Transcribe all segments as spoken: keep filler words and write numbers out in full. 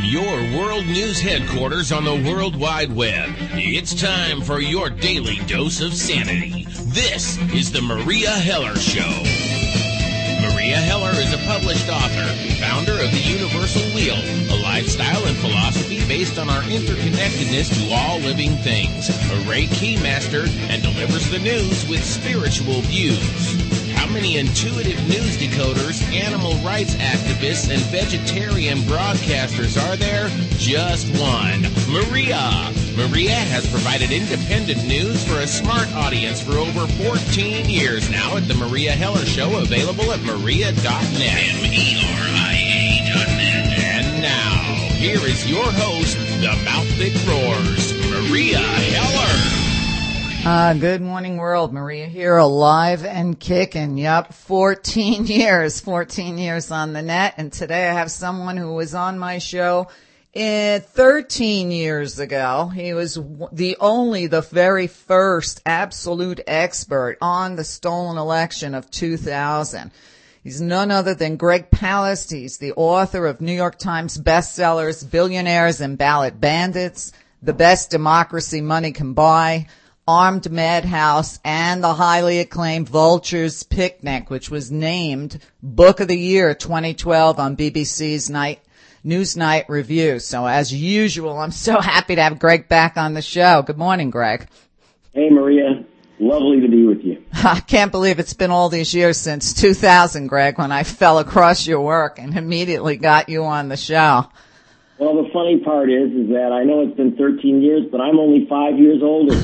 your world news headquarters on the World Wide Web, it's time for your daily dose of sanity. This is the Maria Heller Show. Maria Heller is a published author, founder of the Universal Wheel, a lifestyle and philosophy based on our interconnectedness to all living things, a Reiki master, and delivers the news with spiritual views. How many intuitive news decoders, animal rights activists, and vegetarian broadcasters are there? Just one. Maria. Maria has provided independent news for a smart audience for over fourteen years now at The Maria Heller Show, available at maria dot net. M E R I A dot net. And now, here is your host, the mouth that roars, Maria Heller. Uh, good morning, world. Maria here, alive and kicking. Yup, fourteen years, fourteen years on the net. And today I have someone who was on my show uh, thirteen years ago. He was the only, the very first absolute expert on the stolen election of two thousand. He's none other than Greg Palast. He's the author of New York Times bestsellers, Billionaires and Ballot Bandits, The Best Democracy Money Can Buy, Armed Madhouse, and the highly acclaimed Vulture's Picnic, which was named Book of the Year twenty twelve on B B C's Night Newsnight Review. So as usual, I'm so happy to have Greg back on the show. Good morning, Greg. Hey, Maria. Lovely to be with you. I can't believe it's been all these years since two thousand, Greg, when I fell across your work and immediately got you on the show. Well, the funny part is, is that I know it's been thirteen years, but I'm only five years older.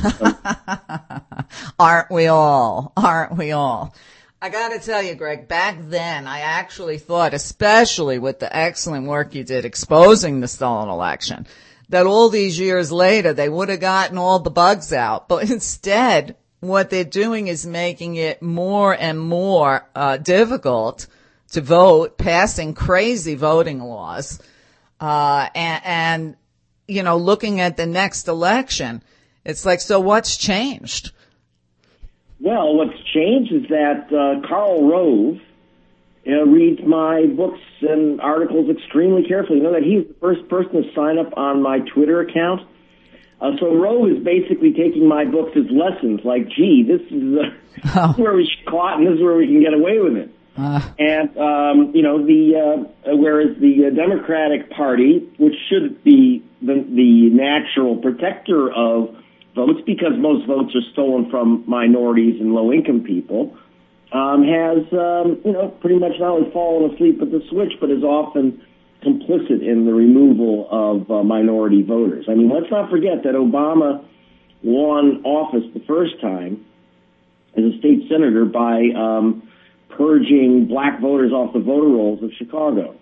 Aren't we all? Aren't we all? I gotta tell you, Greg, back then I actually thought, especially with the excellent work you did exposing the stolen election, that all these years later they would have gotten all the bugs out. But instead, what they're doing is making it more and more uh, difficult to vote, passing crazy voting laws. Uh, and, and, you know, looking at the next election, it's like, so what's changed? Well, what's changed is that uh, Karl Rove you know, reads my books and articles extremely carefully. You know that he's the first person to sign up on my Twitter account. Uh, so Rove is basically taking my books as lessons, like, gee, this is, uh, oh. this is where we should caught and this is where we can get away with it. Uh, and, um, you know, the, uh, whereas the uh, Democratic Party, which should be the, the natural protector of votes because most votes are stolen from minorities and low-income people, um, has, um, you know, pretty much not only fallen asleep at the switch, but is often complicit in the removal of uh, minority voters. I mean, let's not forget that Obama won office the first time as a state senator by, um, purging black voters off the voter rolls of Chicago.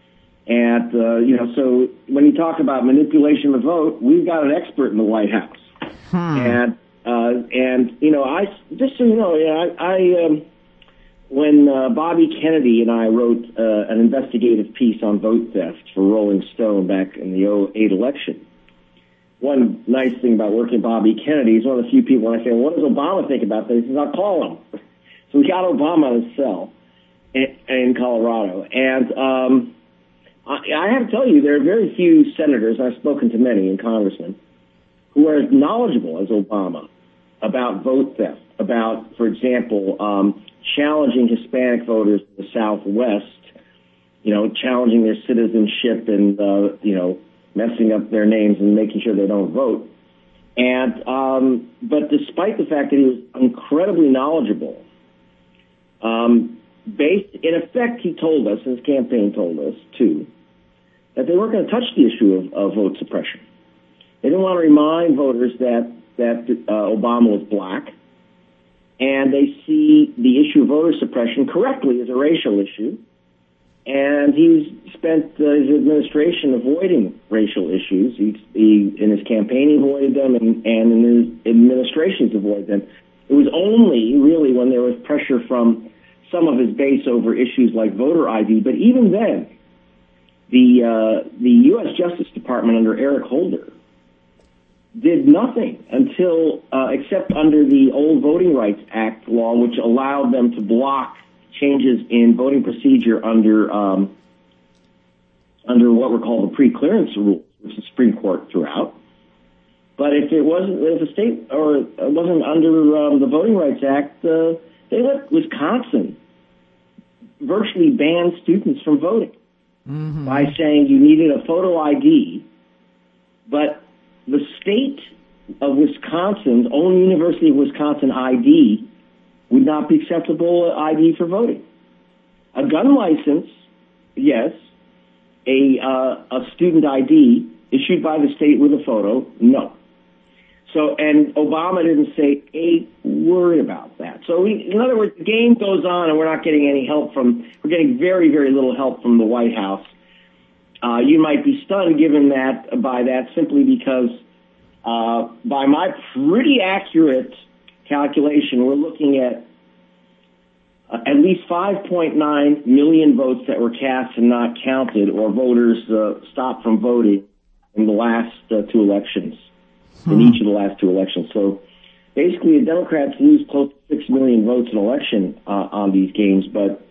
And, uh, you know, so when you talk about manipulation of the vote, we've got an expert in the White House. Hmm. And, uh, and, you know, I, just so you know, I, I um, when uh, Bobby Kennedy and I wrote uh, an investigative piece on vote theft for Rolling Stone back in the oh eight election, one nice thing about working with Bobby Kennedy is one of the few people when I say, well, what does Obama think about this? He says, I'll call him. So we got Obama on his cell in, in Colorado. And um, I, I have to tell you, there are very few senators, I've spoken to many, and congressmen, who are as knowledgeable as Obama about vote theft, about, for example, um, challenging Hispanic voters in the Southwest, you know, challenging their citizenship and, uh, you know, messing up their names and making sure they don't vote. And um, but despite the fact that he was incredibly knowledgeable, Um, based, in effect, he told us, his campaign told us, too, that they weren't going to touch the issue of, of vote suppression. They didn't want to remind voters that, that uh, Obama was black, and they see the issue of voter suppression correctly as a racial issue, and he's spent uh, his administration avoiding racial issues. He, he, in his campaign, he avoided them, and, and in his administration, he's avoided them. It was only really when there was pressure from some of his base over issues like voter I D, but even then, the uh, the U S Justice Department under Eric Holder did nothing until, uh, except under the old Voting Rights Act law, which allowed them to block changes in voting procedure under um, under what were called the pre-clearance rules, which the Supreme Court threw out. But if it wasn't, if a state or it wasn't under um, the Voting Rights Act, uh, they let Wisconsin virtually ban students from voting mm-hmm. by saying you needed a photo I D, but the state of Wisconsin's own University of Wisconsin I D would not be acceptable I D for voting. A gun license, yes. A uh, a student I D issued by the state with a photo, no. So, and Obama didn't say a word about that. So, we, in other words, the game goes on, and we're not getting any help from. We're getting very, very little help from the White House. Uh, you might be stunned given that by that simply because, uh, by my pretty accurate calculation, we're looking at uh, at least five point nine million votes that were cast and not counted, or voters uh, stopped from voting in the last uh, two elections. In each of the last two elections. So basically, the Democrats lose close to six million votes in election uh, on these games, but,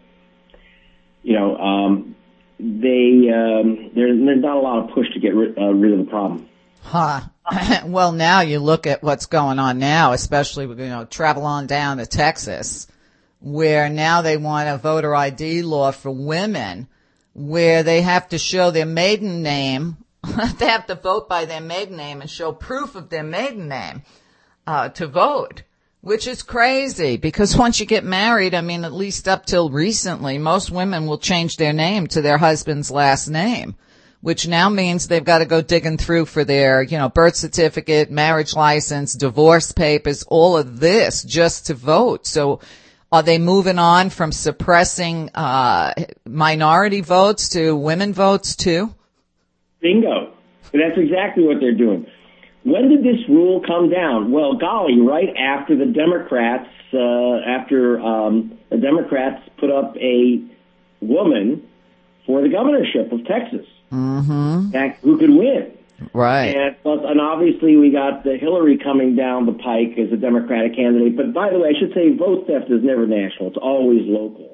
you know, um, they um, there's, there's not a lot of push to get rid, uh, rid of the problem. Huh. Well, now you look at what's going on now, especially, you know, travel on down to Texas, where now they want a voter I D law for women, where they have to show their maiden name. They have to vote by their maiden name and show proof of their maiden name uh to vote, which is crazy because once you get married, I mean, at least up till recently, most women will change their name to their husband's last name, which now means they've got to go digging through for their, you know, birth certificate, marriage license, divorce papers, all of this just to vote. So are they moving on from suppressing uh minority votes to women votes too? Bingo. That's exactly what they're doing. When did this rule come down? Well, golly, right after the Democrats, uh, after um, the Democrats put up a woman for the governorship of Texas, mm-hmm. that, who could win. Right. And, and obviously we got the Hillary coming down the pike as a Democratic candidate. But by the way, I should say vote theft is never national. It's always local.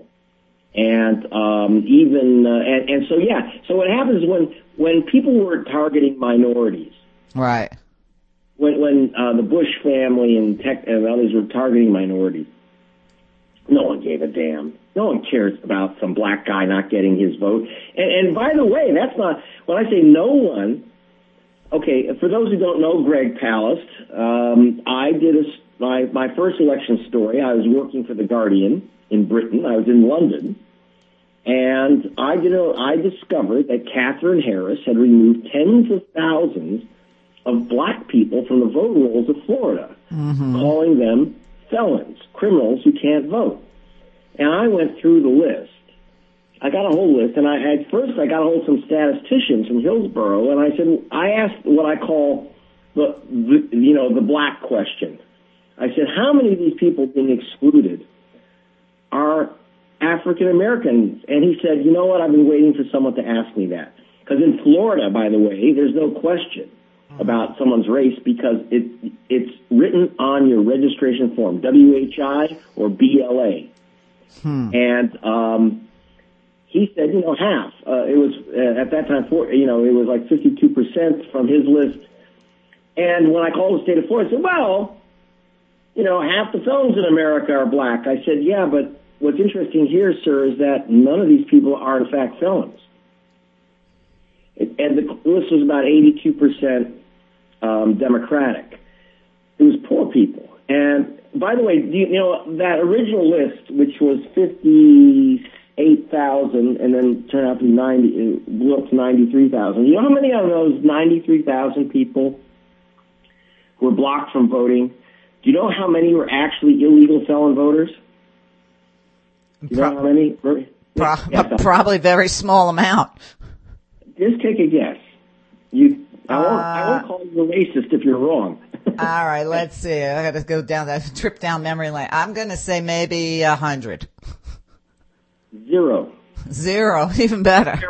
And um, even uh, and, and so yeah, so what happens when when people were targeting minorities, right? When when uh, the Bush family and tech and others were targeting minorities, no one gave a damn. No one cares about some black guy not getting his vote. And, and by the way, that's not when I say no one. Okay, for those who don't know, Greg Palast, um, I did a my my first election story. I was working for the Guardian in Britain. I was in London, and I did a, I discovered that Catherine Harris had removed tens of thousands of black people from the vote rolls of Florida, mm-hmm. calling them felons, criminals who can't vote. And I went through the list. I got a whole list, and I at first I got a hold of some statisticians from Hillsborough, and I said I asked what I call the, the you know the black question. I said, how many of these people being excluded are African Americans? And he said, you know what, I've been waiting for someone to ask me that. Because in Florida, by the way, there's no question about someone's race because it, it's written on your registration form, W H I or B L A. Hmm. And um, he said, you know, half. Uh, it was, uh, at that time, for, you know, it was like fifty-two percent from his list. And when I called the state of Florida, I said, well, you know, half the felons in America are black. I said, yeah, but what's interesting here, sir, is that none of these people are, in fact, felons. It, and the list was about eighty-two percent um, Democratic. It was poor people. And, by the way, you, you know, that original list, which was fifty-eight thousand and then turned out to be ninety, it blew up to ninety-three thousand. You know how many of those ninety-three thousand people were blocked from voting? Do you know how many were actually illegal felon voters? Do you know how many? Pro- yeah, probably very small amount. Just take a guess. You, I won't, uh, I won't call you a racist if you're wrong. All right, let's see. I got to go down that trip down memory lane. I'm going to say maybe a hundred. Zero. Zero, even better.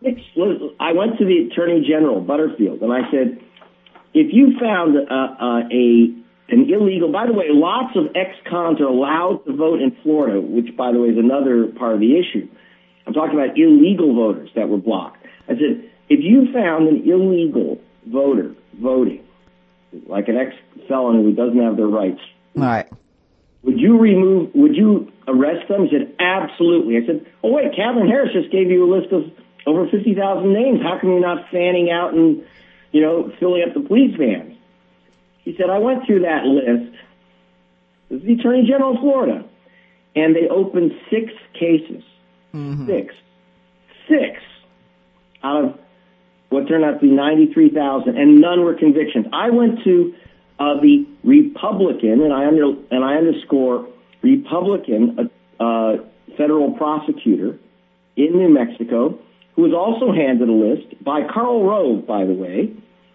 I went to the Attorney General, Butterfield, and I said, if you found uh, uh, a an illegal, by the way, lots of ex-cons are allowed to vote in Florida, which, by the way, is another part of the issue. I'm talking about illegal voters that were blocked. I said, if you found an illegal voter voting, like an ex-felon who doesn't have their rights, right, would you remove, would you arrest them? He said, absolutely. I said, oh, wait, Catherine Harris just gave you a list of over fifty thousand names. How come you're not fanning out and, you know, filling up the police vans? He said, I went through that list. This is the Attorney General of Florida. And they opened six cases. Mm-hmm. Six. Six out of what turned out to be ninety-three thousand, and none were convictions. I went to uh, the Republican, and I under and I underscore Republican uh, uh, federal prosecutor in New Mexico, who was also handed a list by Karl Rove, by the way.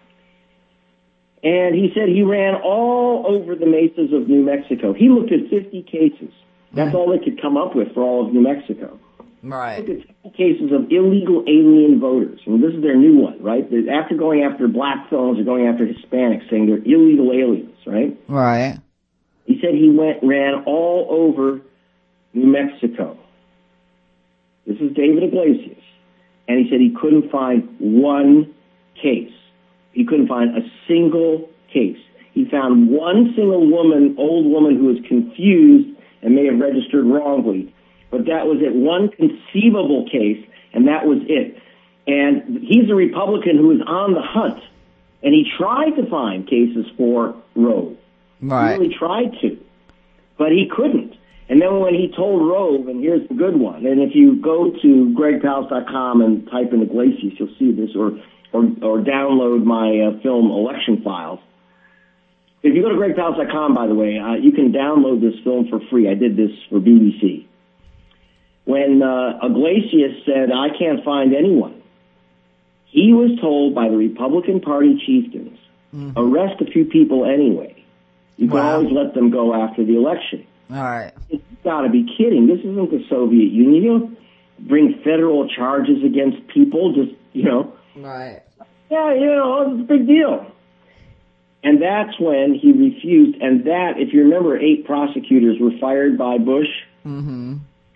And he said he ran all over the mesas of New Mexico. He looked at fifty cases. That's all they could come up with for all of New Mexico. Right. Look at fifty cases of illegal alien voters. And this is their new one, right? After going after black felons, they're going after Hispanics, saying they're illegal aliens, right? Right. He said he went ran all over New Mexico. This is David Iglesias. And he said he couldn't find one case. He couldn't find a single case. He found one single woman, old woman, who was confused and may have registered wrongly. But that was it, one conceivable case, and that was it. And he's a Republican who is on the hunt, and he tried to find cases for Rove. Right. He really tried to, but he couldn't. And then when he told Rove, and here's the good one, and if you go to greg palast dot com and type in Iglesias, you'll see this, or or, or download my uh, film Election Files. If you go to greg palast dot com, by the way, uh, you can download this film for free. I did this for B B C. When uh, Iglesias said, I can't find anyone, he was told by the Republican Party chieftains, mm-hmm. arrest a few people anyway. You can wow. always let them go after the election. All right. You've got to be kidding. This isn't the Soviet Union. You don't bring federal charges against people, just, you know. Right. Yeah, you know, it's a big deal. And that's when he refused. And that, if you remember, eight prosecutors were fired by Bush. Mm-hmm.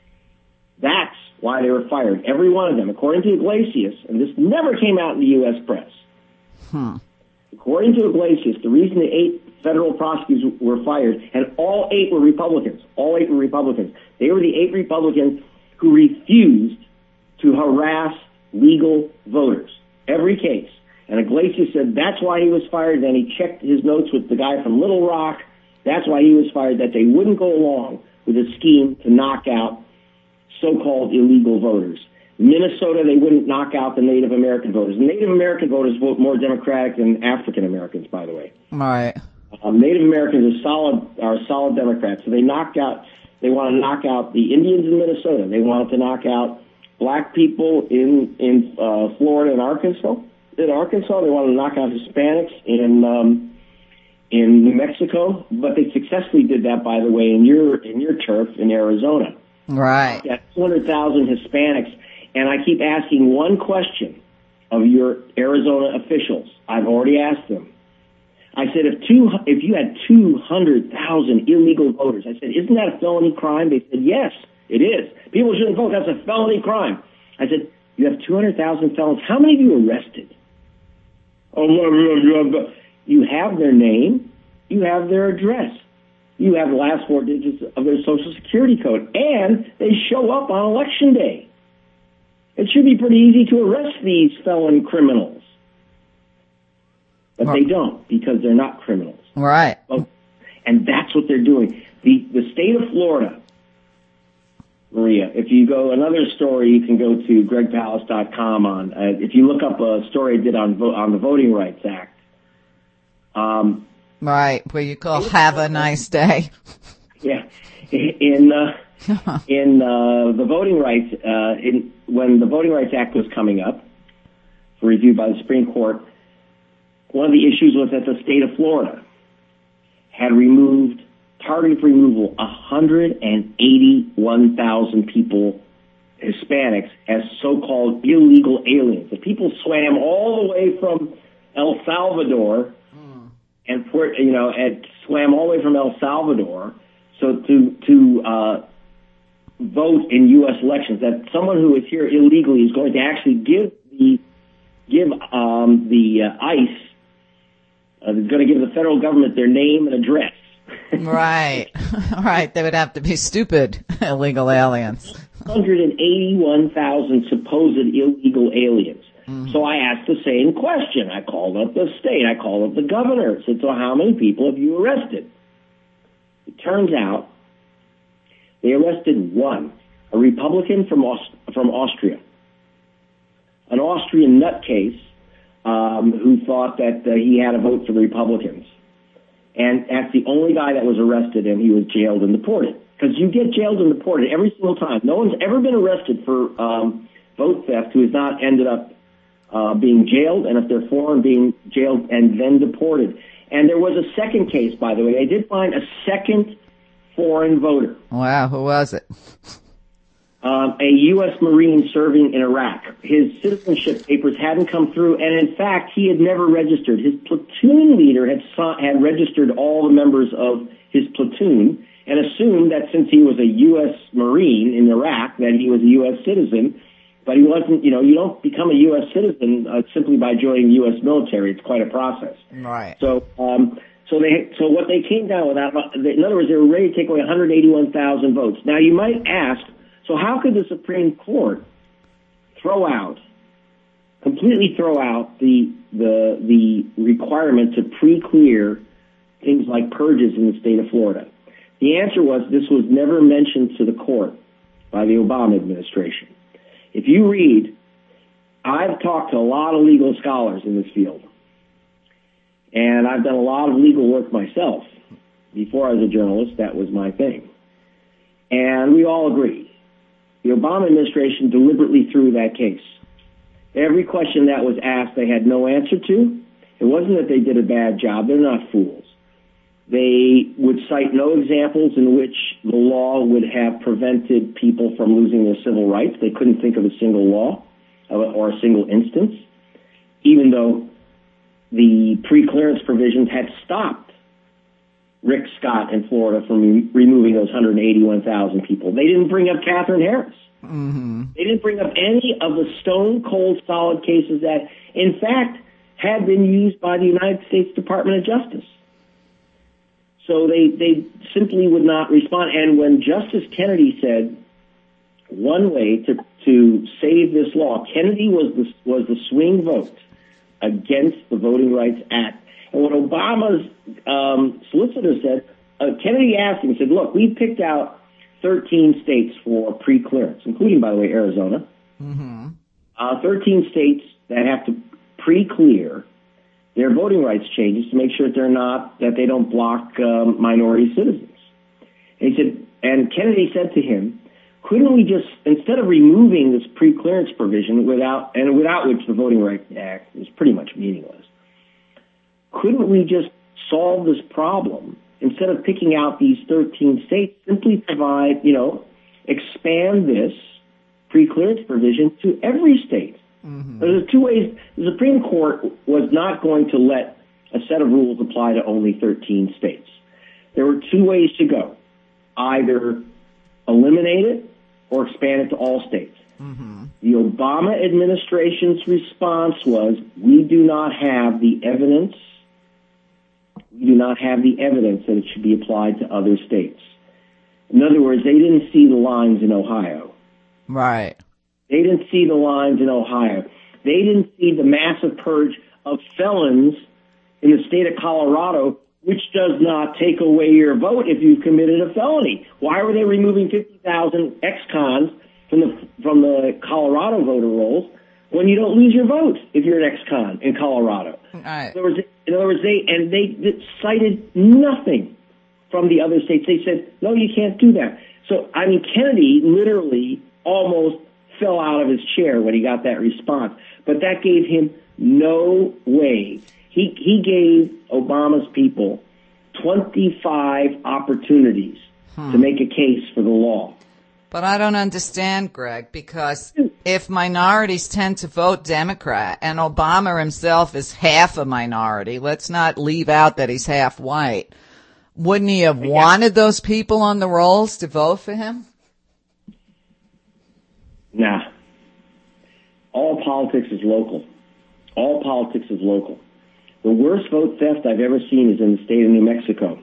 That's why they were fired. Every one of them, according to Iglesias, and this never came out in the U S press. Hmm. According to Iglesias, the reason the eight federal prosecutors were fired, and all eight were Republicans, all eight were Republicans. They were the eight Republicans who refused to harass legal voters. Every case. And Iglesias said that's why he was fired. Then he checked his notes with the guy from Little Rock. That's why he was fired, that they wouldn't go along with a scheme to knock out so-called illegal voters. Minnesota, they wouldn't knock out the Native American voters. Native American voters vote more Democratic than African Americans, by the way. Right. Um, Native Americans are solid, are solid Democrats. So they knocked out, they want to knock out the Indians in Minnesota. They wanted to knock out black people in, in, uh, Florida and Arkansas. In Arkansas, they wanted to knock out Hispanics in, um, in New Mexico. But they successfully did that, by the way, in your, in your turf in Arizona. Right. Yeah, two hundred thousand Hispanics. And I keep asking one question of your Arizona officials. I've already asked them. I said, if two, if you had two hundred thousand illegal voters, I said, isn't that a felony crime? They said, yes, it is. People shouldn't vote. That's a felony crime. I said, you have two hundred thousand felons. How many of you arrested? Oh, you have their name. You have their address. You have the last four digits of their Social Security code. And they show up on Election Day. It should be pretty easy to arrest these felon criminals. But well, they don't, because they're not criminals. Right. And that's what they're doing. The the state of Florida, Maria, if you go, another story you can go to greg palast dot com on. Uh, if you look up a story I did on, vo- on the Voting Rights Act. Um, right, where you call have a nice day. Yeah. In... Uh, in uh, the voting rights, uh, in, when the Voting Rights Act was coming up for review by the Supreme Court, one of the issues was that the state of Florida had removed, targeted for removal, one hundred eighty-one thousand people, Hispanics, as so-called illegal aliens. The people swam all the way from El Salvador mm. and, you know, and swam all the way from El Salvador so to to uh, vote in U S elections, that someone who is here illegally is going to actually give the give um, the uh, ICE uh, is going to give the federal government their name and address. Right, right. They would have to be stupid illegal aliens. one hundred eighty-one thousand supposed illegal aliens. Mm-hmm. So I asked the same question. I called up the state. I called up the governor. I said, so how many people have you arrested? It turns out they arrested one, a Republican from Aust- from Austria, an Austrian nutcase um, who thought that uh, he had a vote for the Republicans. And that's the only guy that was arrested, and he was jailed and deported. Because you get jailed and deported every single time. No one's ever been arrested for um, vote theft who has not ended up uh, being jailed, and if they're foreign, being jailed and then deported. And there was a second case, by the way. They did find a second foreign voter. Wow, who was it? Um, a U S Marine serving in Iraq. His citizenship papers hadn't come through, and in fact, he had never registered. His platoon leader had had registered all the members of his platoon and assumed that since he was a U S Marine in Iraq, that he was a U S citizen. But he wasn't. You know, you don't become a U S citizen uh, simply by joining the U S military. It's quite a process. Right. So, um, so they, so what they came down with, in other words, they were ready to take away one hundred eighty-one thousand votes. Now, you might ask, so how could the Supreme Court throw out, completely throw out the the the requirement to pre-clear things like purges in the state of Florida? The answer was this was never mentioned to the court by the Obama administration. If you read, I've talked to a lot of legal scholars in this field, and I've done a lot of legal work myself. Before I was a journalist, that was my thing. And we all agree. The Obama administration deliberately threw that case. Every question that was asked, they had no answer to. It wasn't that they did a bad job. They're not fools. They would cite no examples in which the law would have prevented people from losing their civil rights. They couldn't think of a single law or a single instance, even though the pre-clearance provisions had stopped Rick Scott in Florida from re- removing those one hundred eighty-one thousand people. They didn't bring up Catherine Harris. Mm-hmm. They didn't bring up any of the stone-cold solid cases that, in fact, had been used by the United States Department of Justice. So they, they simply would not respond. And when Justice Kennedy said one way to, to save this law, Kennedy was the, was the swing vote against the Voting Rights Act. And what Obama's um, solicitor said, uh, Kennedy asked him, he said, look, we picked out thirteen states for pre-clearance, including, by the way, Arizona. Mm-hmm. Uh, thirteen states that have to pre-clear their voting rights changes to make sure that they're not, that they don't block um, minority citizens. And he said, and Kennedy said to him, couldn't we just, instead of removing this pre-clearance provision without, and without which the Voting Rights Act is pretty much meaningless, couldn't we just solve this problem instead of picking out these thirteen states, simply provide, you know, expand this pre-clearance provision to every state? Mm-hmm. There's two ways. The Supreme Court was not going to let a set of rules apply to only thirteen states. There were two ways to go. Either eliminate it or expand it to all states. Mm-hmm. The Obama administration's response was, we do not have the evidence We do not have the evidence that it should be applied to other states. In other words, they didn't see the lines in Ohio. Right. They didn't see the lines in Ohio. They didn't see the massive purge of felons in the state of Colorado, which does not take away your vote if you've committed a felony. Why were they removing fifty thousand ex-cons from the, from the Colorado voter rolls when you don't lose your vote if you're an ex-con in Colorado? Right. In other words, in other words, they and they cited nothing from the other states. They said, no, you can't do that. So, I mean, Kennedy literally almost fell out of his chair when he got that response. But that gave him no way. He he gave Obama's people twenty-five opportunities hmm. to make a case for the law. But I don't understand, Greg, because if minorities tend to vote Democrat and Obama himself is half a minority, let's not leave out that he's half white, wouldn't he have wanted those people on the rolls to vote for him? Nah. all politics is local. All politics is local. The worst vote theft I've ever seen is in the state of New Mexico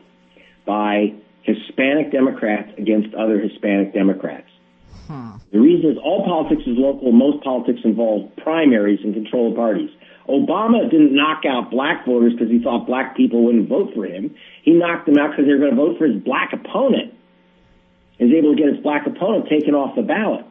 by Hispanic Democrats against other Hispanic Democrats. Hmm. The reason is all politics is local. Most politics involve primaries and control of parties. Obama didn't knock out black voters because he thought black people wouldn't vote for him. He knocked them out because they were going to vote for his black opponent. He was able to get his black opponent taken off the ballot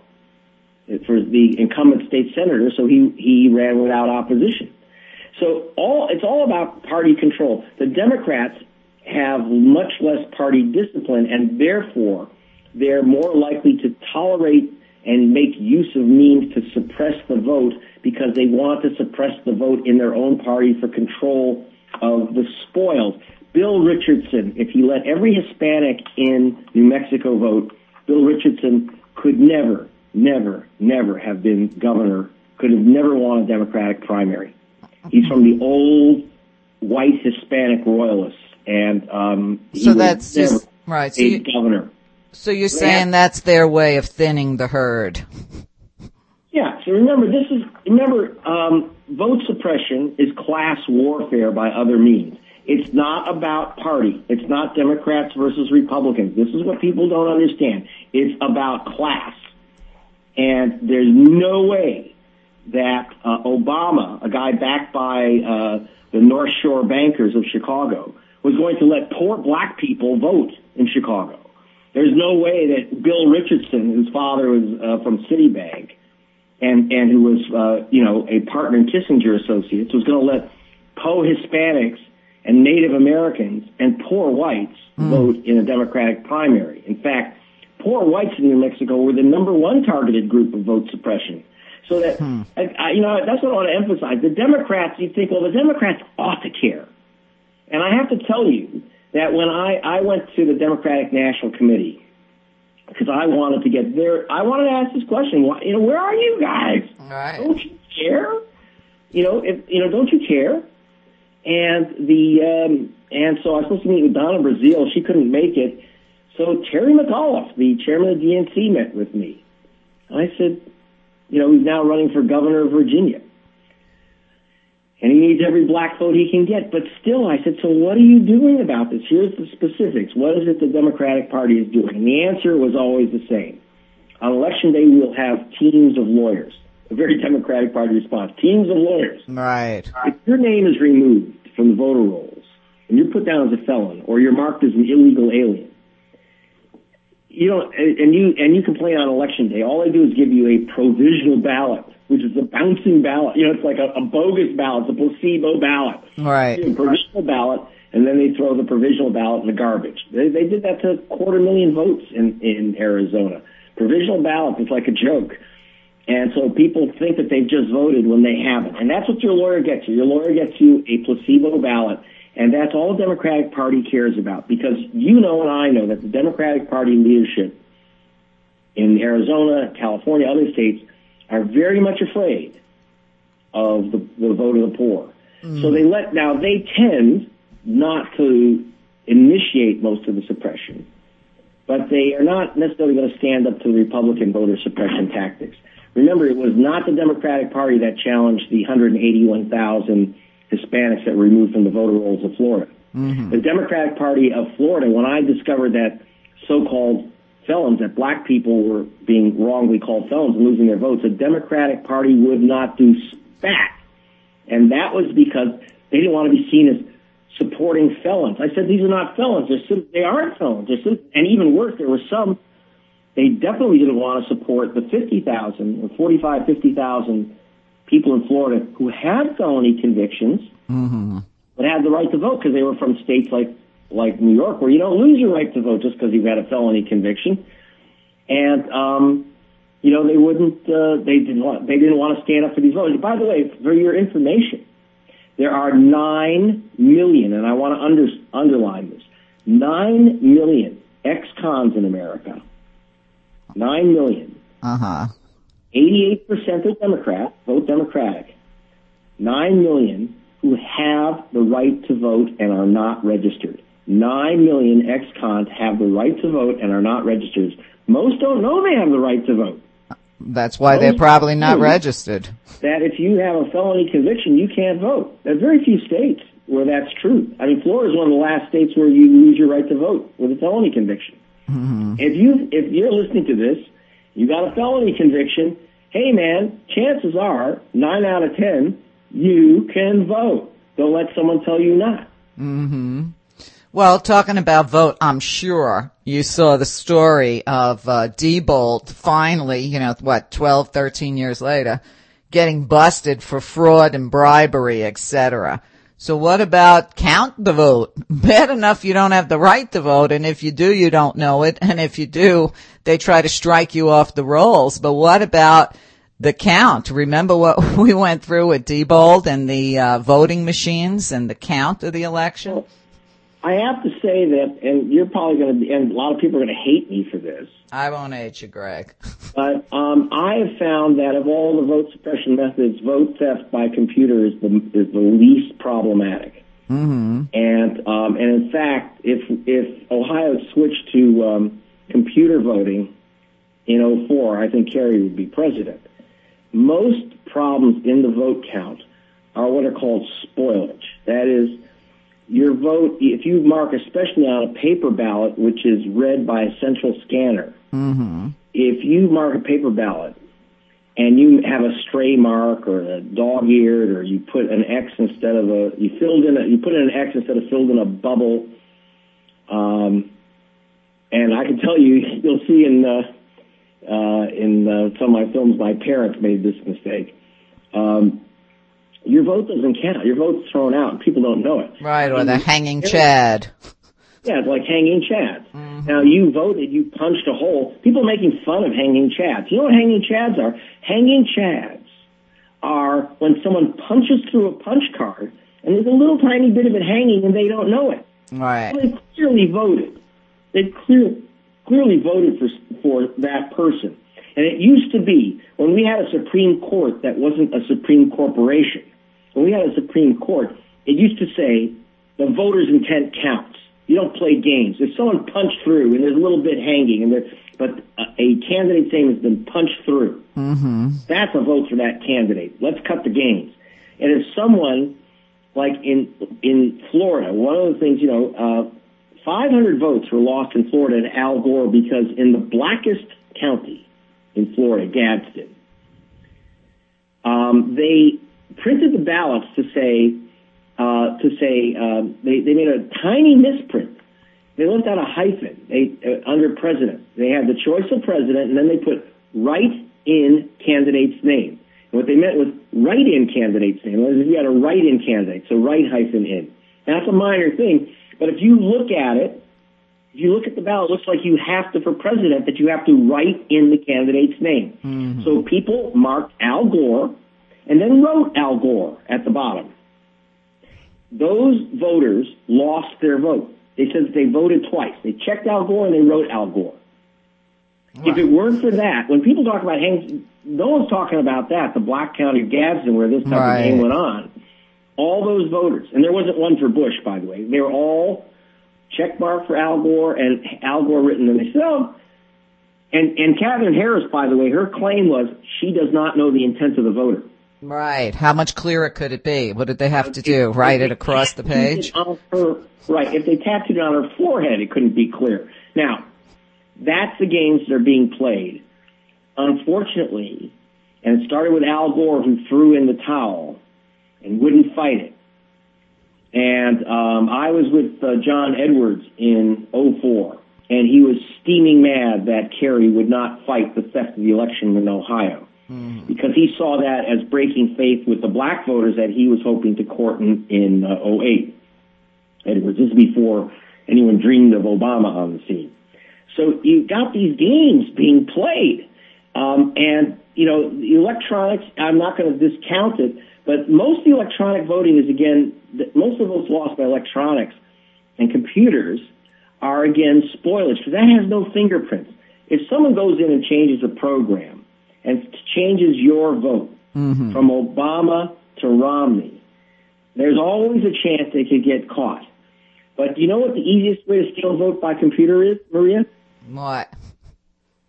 for the incumbent state senator, so he, he ran without opposition. So all it's all about party control. The Democrats have much less party discipline, and therefore they're more likely to tolerate and make use of means to suppress the vote because they want to suppress the vote in their own party for control of the spoils. Bill Richardson, if he let every Hispanic in New Mexico vote, Bill Richardson could never, never, never have been governor, could have never won a Democratic primary. He's from the old white Hispanic royalists, and um, he so was that's never just, right. So a you, governor. So you're saying that's their way of thinning the herd? Yeah. So remember, this is remember um, vote suppression is class warfare by other means. It's not about party. It's not Democrats versus Republicans. This is what people don't understand. It's about class, and there's no way that uh, Obama, a guy backed by uh, the North Shore bankers of Chicago, was going to let poor black people vote in Chicago. There's no way that Bill Richardson, whose father was uh, from Citibank, and and who was uh, you know a partner in Kissinger Associates, was going to let Poe Hispanics and Native Americans and poor whites mm. vote in a Democratic primary. In fact, poor whites in New Mexico were the number one targeted group of vote suppression. So that, hmm. I, I, you know, that's what I want to emphasize. The Democrats, you think, well, the Democrats ought to care. And I have to tell you that when I, I went to the Democratic National Committee, because I wanted to get there, I wanted to ask this question, why, you know, where are you guys? Right. Don't you care? You know, if, you know, don't you care? And the, um, and so I was supposed to meet with Donna Brazile. She couldn't make it. So Terry McAuliffe, the chairman of the D N C, met with me. And I said, you know, he's now running for governor of Virginia. And he needs every black vote he can get. But still, I said, so what are you doing about this? Here's the specifics. What is it the Democratic Party is doing? And the answer was always the same. On Election Day, we'll have teams of lawyers. A very Democratic Party response. Teams of lawyers. Right. If your name is removed from the voter rolls, and you're put down as a felon, or you're marked as an illegal alien, you don't, and you and you complain on Election Day, all they do is give you a provisional ballot, which is a bouncing ballot. You know, it's like a, a bogus ballot, it's a placebo ballot. Right. A provisional ballot, and then they throw the provisional ballot in the garbage. They, they did that to a quarter million votes in, in Arizona. Provisional ballot is like a joke. And so people think that they've just voted when they haven't. And that's what your lawyer gets you. Your lawyer gets you a placebo ballot. And that's all the Democratic Party cares about, because you know and I know that the Democratic Party leadership in Arizona, California, other states are very much afraid of the, the vote of the poor. Mm. So they let, now they tend not to initiate most of the suppression, but they are not necessarily going to stand up to the Republican voter suppression tactics. Remember, it was not the Democratic Party that challenged the one hundred eighty-one thousand Hispanics that were removed from the voter rolls of Florida. Mm-hmm. The Democratic Party of Florida, when I discovered that so-called felons, that black people were being wrongly called felons and losing their votes, the Democratic Party would not do spat. And that was because they didn't want to be seen as supporting felons. I said, these are not felons. They're, they aren't felons. They're, and even worse, there were some, they definitely didn't want to support the fifty thousand or forty-five, fifty thousand people in Florida who had felony convictions, mm-hmm. but had the right to vote because they were from states like, like New York, where you don't lose your right to vote just because you've had a felony conviction. And, um, you know, they wouldn't, uh, they didn't want, they didn't want to stand up for these voters. By the way, for your information, there are nine million, and I want to under, underline this, nine million ex-cons in America. Nine million. Uh-huh. eighty-eight percent are Democrat, vote Democratic. Nine million who have the right to vote and are not registered. Nine million ex-cons have the right to vote and are not registered. Most don't know they have the right to vote. That's why Those they're probably not prove registered. That if you have a felony conviction, you can't vote. There are very few states where that's true. I mean, Florida is one of the last states where you lose your right to vote with a felony conviction. Mm-hmm. If you if you're listening to this, you got a felony conviction. Hey, man, chances are nine out of ten you can vote. Don't let someone tell you not. Mm-hmm. Well, talking about vote, I'm sure you saw the story of uh, Diebold finally, you know, what, twelve, thirteen years later, getting busted for fraud and bribery, et cetera. So what about count the vote? Bad enough you don't have the right to vote, and if you do, you don't know it, and if you do, they try to strike you off the rolls. But what about the count? Remember what we went through with Diebold and the uh, voting machines and the count of the election? Well, I have to say that, and you're probably going to, and a lot of people are going to hate me for this. I won't hate you, Greg. But um, I have found that of all the vote suppression methods, vote theft by computer is the is the least problematic. Mm-hmm. And um, and in fact, if if Ohio switched to um, computer voting in oh four, I think Kerry would be president. Most problems in the vote count are what are called spoilage. That is, your vote, if you mark especially on a paper ballot, which is read by a central scanner, mm-hmm. if you mark a paper ballot and you have a stray mark or a dog-eared, or you put an X instead of a, you filled in a, you put in an X instead of filled in a bubble, um, and I can tell you, you'll see in uh, uh, in uh, some of my films, my parents made this mistake. Um, Your vote doesn't count. Your vote's thrown out, and people don't know it. Right, or the hanging Chad. Yeah, it's like hanging Chads. Mm-hmm. Now, you voted, you punched a hole. People are making fun of hanging Chads. You know what hanging Chads are? Hanging Chads are when someone punches through a punch card, and there's a little tiny bit of it hanging, and they don't know it. Right. So they clearly voted. They clear, clearly voted for for that person. And it used to be, when we had a Supreme Court that wasn't a Supreme Corporation, when we had a Supreme Court, it used to say, the voter's intent counts. You don't play games. If someone punched through and there's a little bit hanging, and there, but a, a candidate's name has been punched through, mm-hmm. that's a vote for that candidate. Let's cut the games. And if someone, like in in Florida, one of the things, you know, uh, five hundred votes were lost in Florida to Al Gore because in the blackest county in Florida, Gadsden, um, they printed the ballots to say, uh, to say, um, they, they made a tiny misprint. They left out a hyphen they, uh, under president. They had the choice of president, and then they put write in candidate's name. And what they meant was write in candidate's name. Was you had a write in candidate, so write hyphen in. That's a minor thing, but if you look at it, if you look at the ballot, it looks like you have to, for president, that you have to write in the candidate's name. Mm-hmm. So people marked Al Gore and then wrote Al Gore at the bottom. Those voters lost their vote. They said that they voted twice. They checked Al Gore and they wrote Al Gore. Right. If it weren't for that, when people talk about hang, no one's talking about that, the Black County of Gadsden where this type right. of game went on. All those voters, and there wasn't one for Bush, by the way, they were all check mark for Al Gore and Al Gore written, and they said, oh. And, and Catherine Harris, by the way, her claim was she does not know the intent of the voter. Right. How much clearer could it be? What did they have to do? Write it across the page? On her, right. If they tattooed it on her forehead, it couldn't be clear. Now, that's the games that are being played. Unfortunately, and it started with Al Gore, who threw in the towel and wouldn't fight it. And um, I was with uh, John Edwards in oh four, and he was steaming mad that Kerry would not fight the theft of the election in Ohio, mm. because he saw that as breaking faith with the black voters that he was hoping to court in, in uh, oh eight. Edwards, this is before anyone dreamed of Obama on the scene. So you've got these games being played. Um, and, you know, the electronics, I'm not going to discount it, but most of the electronic voting is, again, most of the votes lost by electronics and computers are, again, spoilage, because that has no fingerprints. If someone goes in and changes a program and changes your vote mm-hmm. from Obama to Romney, there's always a chance they could get caught. But do you know what the easiest way to steal a vote by computer is, Maria? What? Unplug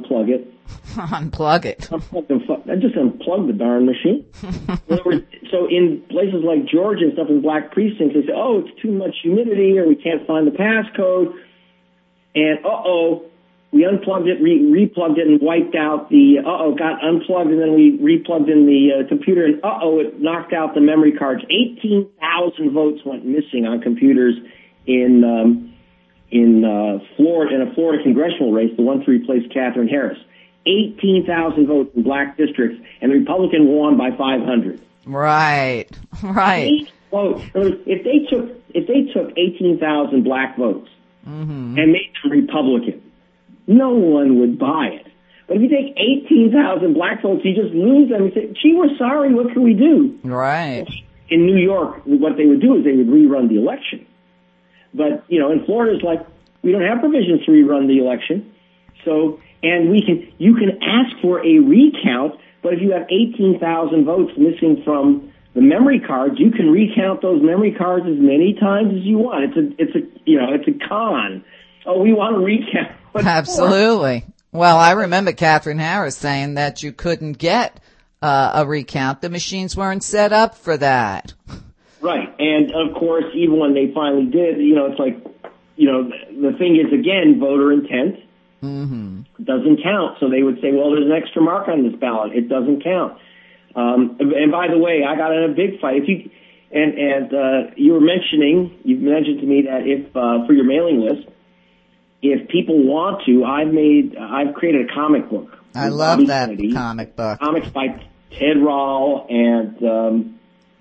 unplug it. Unplug it. Unplug the, I just unplug the darn machine. In other words, so in places like Georgia and stuff in black precincts, they say, oh, it's too much humidity or we can't find the passcode. And uh-oh, we unplugged it, re- replugged it, and wiped out the, uh-oh, got unplugged, and then we replugged in the uh, computer, and uh-oh, it knocked out the memory cards. eighteen thousand votes went missing on computers in um, in uh, Florida, in a Florida congressional race, the one to replace Katherine Harris. eighteen thousand votes in black districts, and the Republican won by five hundred. Right, right. Eight votes. If they took, if they took eighteen thousand black votes mm-hmm. and made them Republican, no one would buy it. But if you take eighteen thousand black votes, you just lose them. You say, gee, we're sorry, what can we do? Right. In New York, what they would do is they would rerun the election. But, you know, in Florida, it's like, we don't have provisions to rerun the election. So, and we can, you can ask for a recount, but if you have eighteen thousand votes missing from the memory cards, you can recount those memory cards as many times as you want. It's a, it's a, you know, it's a con. Oh, we want to recount. Absolutely. Well, I remember Katherine Harris saying that you couldn't get uh, a recount. The machines weren't set up for that. Right. And, of course, even when they finally did, you know, it's like, you know, the thing is, again, voter intent mm-hmm. doesn't count. So they would say, well, there's an extra mark on this ballot. It doesn't count. Um, and, by the way, I got in a big fight. If you And, and uh, you were mentioning, you mentioned to me that if, uh, for your mailing list, if people want to, I've made, I've created a comic book. I love Bobby that Kennedy, comic book. Comics by Ted Rall and um,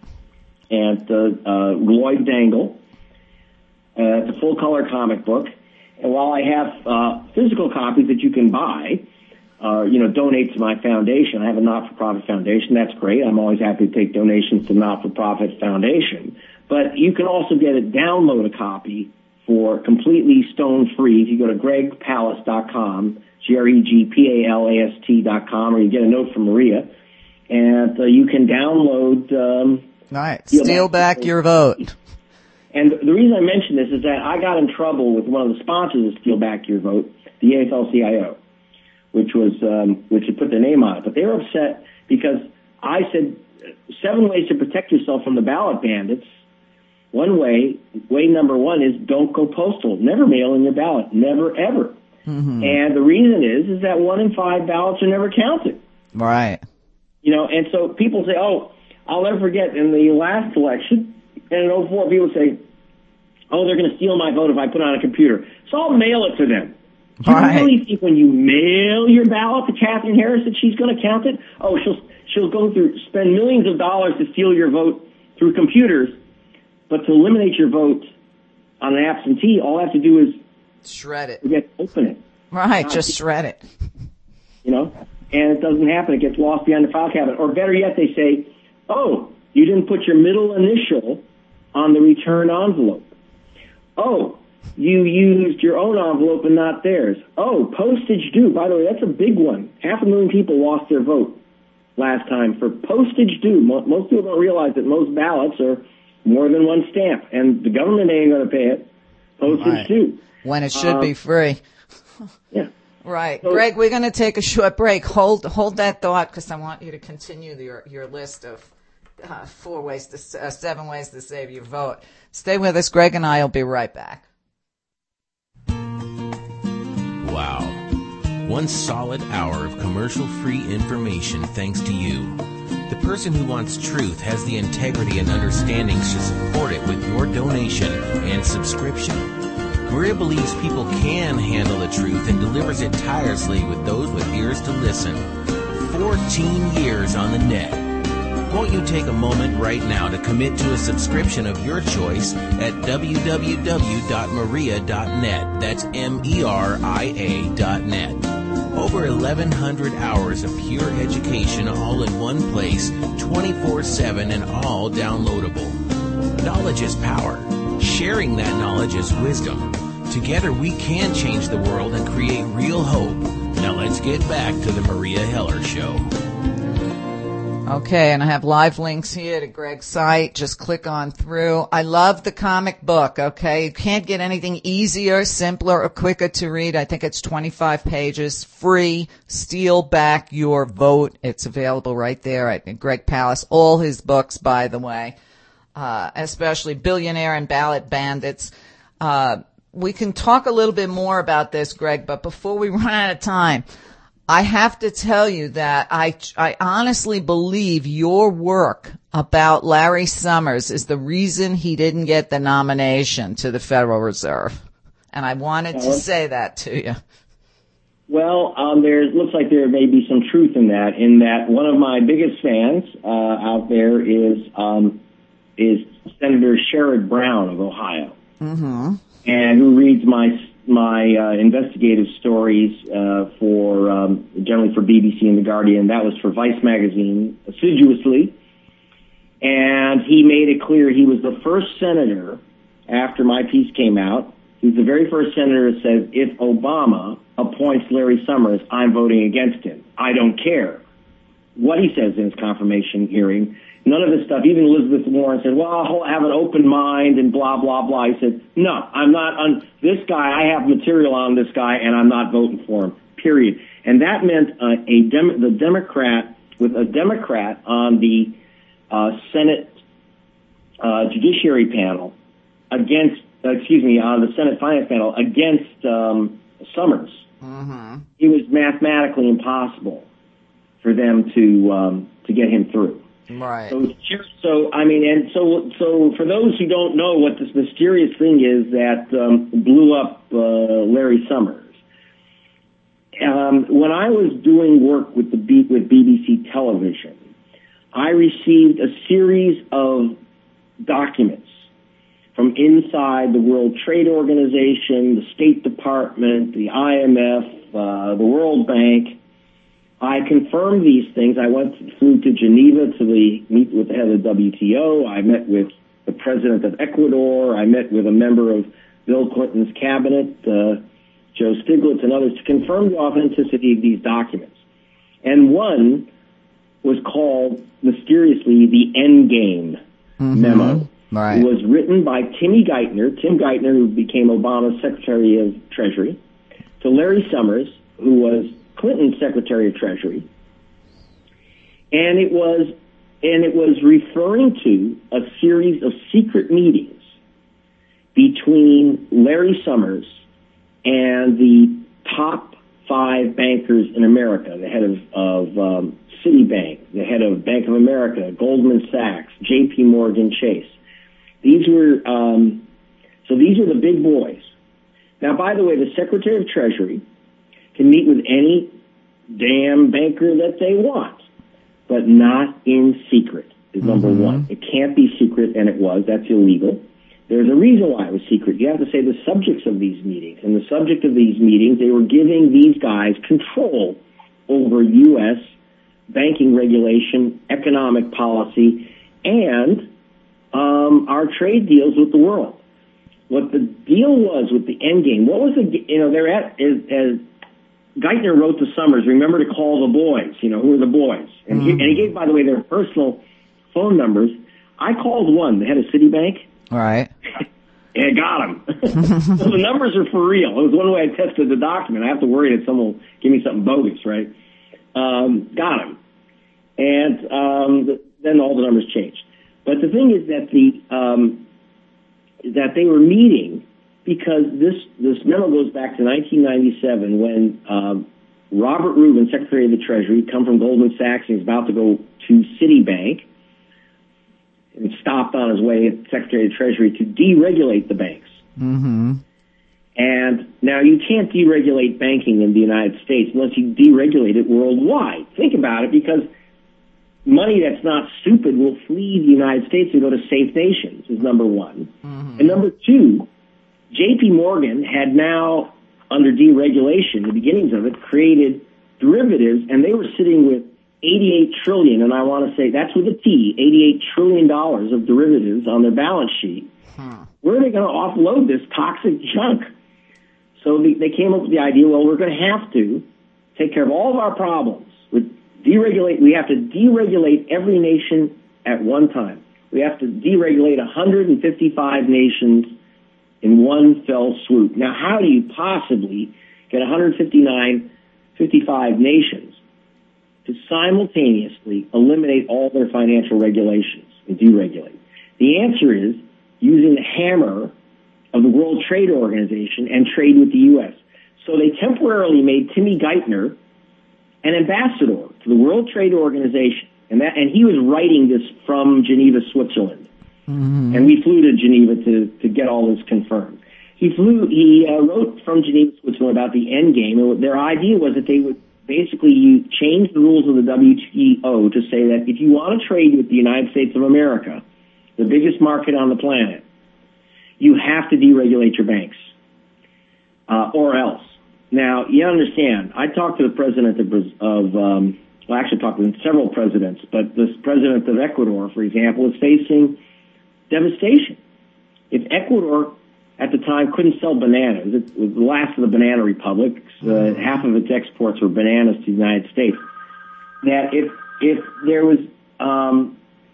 and uh, uh, Lloyd Dangle. Uh, it's a full color comic book, and while I have uh, physical copies that you can buy, uh, you know, donate to my foundation. I have a not-for-profit foundation. That's great. I'm always happy to take donations to not-for-profit foundation. But you can also get a download a copy for completely stone-free. If you go to greg palast dot com, G R E G P A L A S T dot com, or you get a note from Maria, and uh, you can download... Um, right. Steal back, back your vote. And the reason I mention this is that I got in trouble with one of the sponsors of Steal Back Your Vote, the A F L C I O, which was um, which had put their name on it. But they were upset because I said seven ways to protect yourself from the ballot bandits. One way, way number one is don't go postal. Never mail in your ballot. Never, ever. Mm-hmm. And the reason is, is that one in five ballots are never counted. Right. You know, and so people say, oh, I'll never forget in the last election, and in oh four, people say, oh, they're going to steal my vote if I put it on a computer. So I'll mail it to them. Do you right. really think when you mail your ballot to Katherine Harris that she's going to count it? Oh, she'll she'll go through, spend millions of dollars to steal your vote through computers, but to eliminate your vote on an absentee, all I have to do is shred it. Forget to open it. Right, uh, just shred it. You know, and it doesn't happen. It gets lost behind the file cabinet. Or better yet, they say, oh, you didn't put your middle initial on the return envelope. Oh, you used your own envelope and not theirs. Oh, postage due. By the way, that's a big one. Half a million people lost their vote last time for postage due. Most people don't realize that most ballots are more than one stamp, and the government ain't going to pay it. Postage right. due. When it should um, be free. Yeah. Right. So, Greg, we're going to take a short break. Hold hold that thought because I want you to continue your, your list of uh, four ways to, uh, seven ways to save your vote. Stay with us. Greg and I will be right back. Wow. One solid hour of commercial-free information thanks to you. The person who wants truth has the integrity and understanding to support it with your donation and subscription. Maria believes people can handle the truth and delivers it tirelessly with those with ears to listen. fourteen years on the net. Won't you take a moment right now to commit to a subscription of your choice at w w w dot maria dot net. That's M E R I A dot net. Over eleven hundred hours of pure education all in one place, twenty-four seven and all downloadable. Knowledge is power. Sharing that knowledge is wisdom. Together we can change the world and create real hope. Now let's get back to the Maria Heller Show. Okay, and I have live links here to Greg's site. Just click on through. I love the comic book, okay? You can't get anything easier, simpler, or quicker to read. I think it's twenty-five pages, free. Steal back your vote. It's available right there at Greg Palast. All his books, by the way, uh, especially Billionaire and Ballot Bandits. Uh, we can talk a little bit more about this, Greg, but before we run out of time, I have to tell you that I, I honestly believe your work about Larry Summers is the reason he didn't get the nomination to the Federal Reserve. And I wanted to say that to you. Well, um, there looks like there may be some truth in that, in that one of my biggest fans uh, out there is um, is Senator Sherrod Brown of Ohio, mm-hmm. and who reads my my uh, investigative stories uh, for um, generally for B B C and The Guardian. That was for Vice magazine assiduously, and he made it clear he was the first senator after my piece came out. He was the very first senator that says, if Obama appoints Larry Summers, I'm voting against him. I don't care what he says in his confirmation hearing. None of this stuff. Even Elizabeth Warren said, well, I'll have an open mind and blah, blah, blah. He said, no, I'm not on this guy. I have material on this guy, and I'm not voting for him, period. And that meant uh, a Dem- the Democrat, with a Democrat on the uh, Senate uh, Judiciary panel against, uh, excuse me, on the Senate Finance panel against um, Summers. Mm-hmm. It was mathematically impossible for them to um, to get him through. Right. So, so I mean, and so, so for those who don't know what this mysterious thing is that um, blew up uh, Larry Summers, um, when I was doing work with the B- with B B C television, I received a series of documents from inside the World Trade Organization, the State Department, the I M F, uh, the World Bank. I confirmed these things. I went flew to Geneva to the, meet with the head of the W T O. I met with the president of Ecuador. I met with a member of Bill Clinton's cabinet, uh, Joe Stiglitz, and others to confirm the authenticity of these documents. And one was called, mysteriously, the Endgame mm-hmm. memo. Right. It was written by Timmy Geithner, Tim Geithner, who became Obama's Secretary of Treasury, to Larry Summers, who was Clinton's Secretary of Treasury, and it was and it was referring to a series of secret meetings between Larry Summers and the top five bankers in America, the head of, of um, Citibank, the head of Bank of America, Goldman Sachs, J P Morgan Chase. These were um, so these were the big boys. Now, by the way, the Secretary of Treasury can meet with any damn banker that they want, but not in secret, is number mm-hmm. one. It can't be secret, and it was. That's illegal. There's a reason why it was secret. You have to say the subjects of these meetings. And the subject of these meetings, they were giving these guys control over U S banking regulation, economic policy, and um, our trade deals with the world. What the deal was with the Endgame, what was the, you know, they're at, as, as Geithner wrote to Summers, remember to call the boys, you know, who are the boys? And, mm-hmm. he, and he gave, by the way, their personal phone numbers. I called one, the head of Citibank. All right. And I got him. So the numbers are for real. It was one way I tested the document. I have to worry that someone will give me something bogus, right? Um, got him. And um, the, then all the numbers changed. But the thing is that the um, that they were meeting because this this memo goes back to nineteen ninety-seven when um, Robert Rubin, Secretary of the Treasury, come from Goldman Sachs, and he's about to go to Citibank, and stopped on his way as Secretary of the Treasury to deregulate the banks. Mm-hmm. And now you can't deregulate banking in the United States unless you deregulate it worldwide. Think about it, because money that's not stupid will flee the United States and go to safe nations, is number one. Mm-hmm. And number two, J P Morgan had now, under deregulation, the beginnings of it, created derivatives, and they were sitting with eighty-eight trillion dollars, and I want to say that's with a T, eighty-eight trillion dollars of derivatives on their balance sheet. Hmm. Where are they going to offload this toxic junk? So they, they came up with the idea, well, we're going to have to take care of all of our problems with deregulate. We have to deregulate every nation at one time. We have to deregulate one hundred fifty-five nations in one fell swoop. Now, how do you possibly get one hundred fifty-nine, fifty-five nations to simultaneously eliminate all their financial regulations and deregulate? The answer is using the hammer of the World Trade Organization and trade with the U S. So they temporarily made Timmy Geithner an ambassador to the World Trade Organization, and that, and he was writing this from Geneva, Switzerland. Mm-hmm. And we flew to Geneva to, to get all this confirmed. He flew, he uh, wrote from Geneva, Switzerland about the end game, and their idea was that they would basically change the rules of the W T O to say that if you want to trade with the United States of America, the biggest market on the planet, you have to deregulate your banks, uh, or else. Now, you understand, I talked to the president of, of um, well, actually talked to several presidents, but this president of Ecuador, for example, is facing devastation. If Ecuador, at the time, couldn't sell bananas, it was the last of the banana republics, uh, half of its exports were bananas to the United States, that if, if there was um,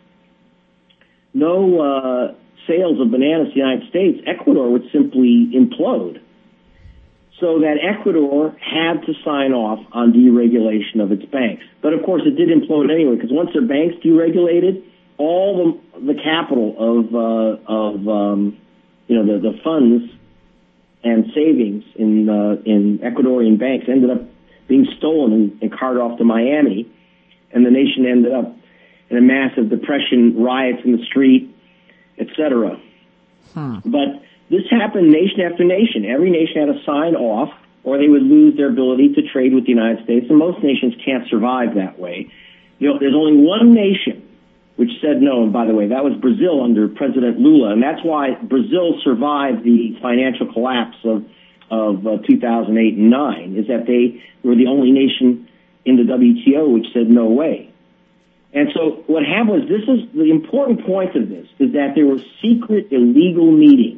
no uh, sales of bananas to the United States, Ecuador would simply implode. So that Ecuador had to sign off on deregulation of its banks. But of course, it did implode anyway, because once their banks deregulated, all the, the capital of, uh, of um, you know, the, the funds and savings in, uh, in Ecuadorian banks ended up being stolen and, and carted off to Miami, and the nation ended up in a massive depression, riots in the street, et cetera. Hmm. But this happened nation after nation. Every nation had to sign off, or they would lose their ability to trade with the United States, and most nations can't survive that way. You know, there's only one nation which said no, and by the way, that was Brazil under President Lula, and that's why Brazil survived the financial collapse of, of uh, two thousand eight and nine, is that they were the only nation in the W T O which said no way. And so what happened was, this is the important point of this, is that there were secret illegal meetings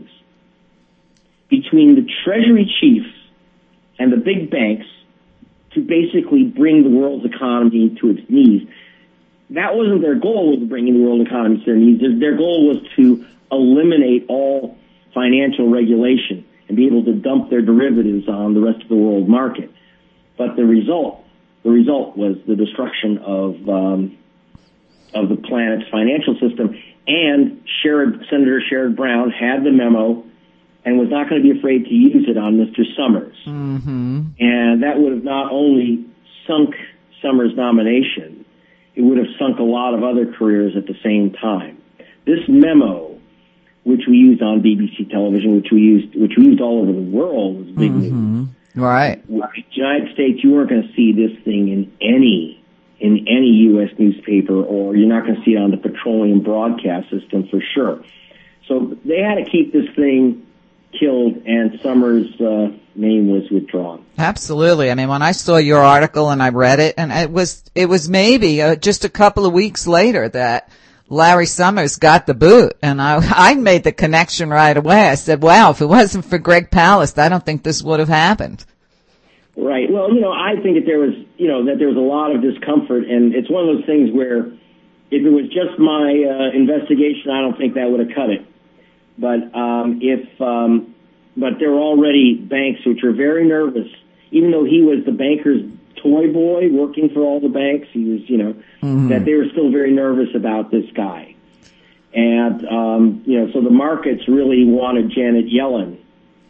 between the Treasury chiefs and the big banks to basically bring the world's economy to its knees. That wasn't their goal, was bringing the world economy to their knees. Their goal was to eliminate all financial regulation and be able to dump their derivatives on the rest of the world market. But the result, the result was the destruction of um, of the planet's financial system. And Sherrod, Senator Sherrod Brown had the memo and was not going to be afraid to use it on Mister Summers. Mm-hmm. And that would have not only sunk Summers' nomination, it would have sunk a lot of other careers at the same time. This memo, which we used on B B C television, which we used, which we used all over the world, was big mm-hmm. news. Right. In the United States, you weren't going to see this thing in any in any U S newspaper, or you're not going to see it on the petroleum broadcast system for sure. So they had to keep this thing killed, and Summers' uh, name was withdrawn. Absolutely. I mean, when I saw your article and I read it, and it was it was maybe uh, just a couple of weeks later that Larry Summers got the boot, and I I made the connection right away. I said, "Wow, if it wasn't for Greg Palast, I don't think this would have happened." Right. Well, you know, I think that there was, you know, that there was a lot of discomfort, and it's one of those things where if it was just my uh, investigation, I don't think that would have cut it. But um, if, um, but there were already banks which were very nervous, even though he was the banker's toy boy working for all the banks. He was, you know, mm-hmm. that they were still very nervous about this guy, and um, you know, so the markets really wanted Janet Yellen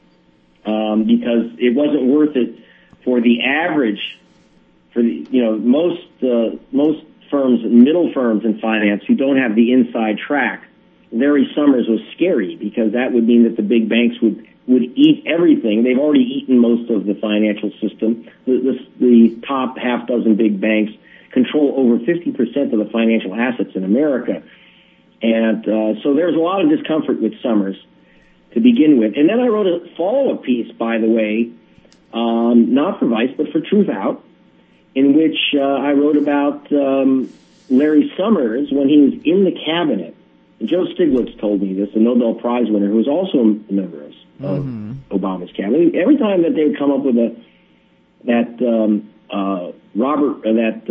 um, because it wasn't worth it for the average, for the, you know, most uh, most firms, middle firms in finance who don't have the inside track. Larry Summers was scary because that would mean that the big banks would, would eat everything. They've already eaten most of the financial system. The, the, the top half dozen big banks control over fifty percent of the financial assets in America. And uh, so there's a lot of discomfort with Summers to begin with. And then I wrote a follow-up piece, by the way, um, not for Vice, but for Truth Out, in which uh, I wrote about um, Larry Summers when he was in the cabinet. Joe Stiglitz told me this, a Nobel Prize winner who was also a member of mm-hmm. Obama's cabinet. Every time that they would come up with a that um, uh, Robert, uh, that